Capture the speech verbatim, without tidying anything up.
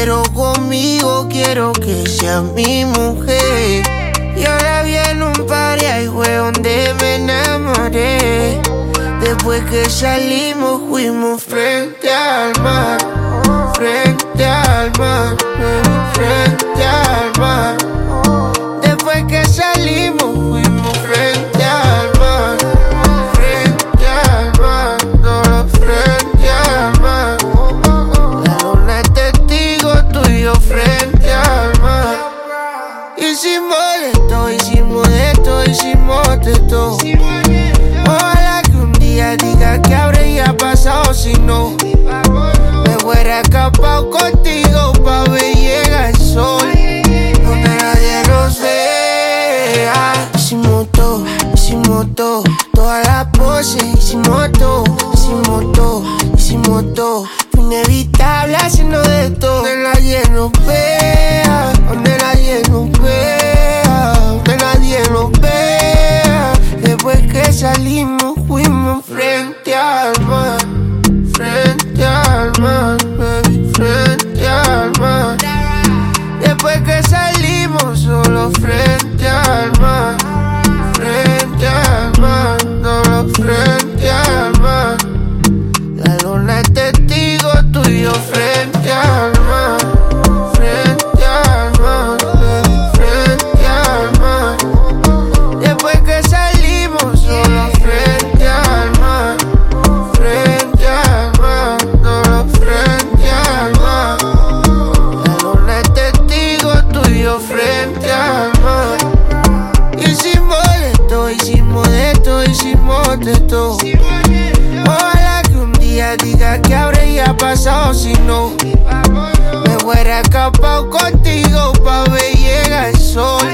quiero conmigo, quiero que sea mi mujer. Y ahora viene un party, ahí fue donde me enamoré. Después que salimos fuimos frente al mar, frente al mar, frente al mar. Después que salimos fuimos frente al mar, frente al mar, solo frente al mar. La luna es testigo tuyo frente al mar. Hicimos de todo, hicimos de todo, hicimos de todo. Ojalá que un día diga que habría pasado si no me hubiera escapado contigo pa' ver llega el sol donde nadie nos vea. Hicimos todo, hicimos todo, todas las poses, hicimos todo, hicimos todo, hicimos todo. Fue inevitable haciendo de todo, donde nadie nos vea, donde nadie nos vea, donde nadie nos vea. Después que salimos fuimos frente al mar, frente al mar, baby, frente al mar. Después que salimos solo frente al mar, frente al mar, solo frente al mar. La luna es testigo tuyo frente al mar, frente al mar, baby, frente al mar. Después que salimos solo frente al mar, frente al mar, solo frente al mar. La luna es testigo tuyo frente al mar. Hicimos de todo, hicimos de todo, hicimos de todo. Ojalá que un día diga que habría pasado si no me hubiera escapado contigo pa' ver llega el sol